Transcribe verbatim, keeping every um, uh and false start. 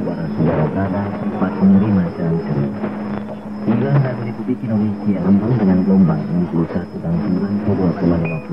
suara saudara-saudara sempat menerima jalan-jalan. Hingga Radio Republik Indonesia embun dengan gelombang enam puluh satu dan sembilan puluh dua koma lima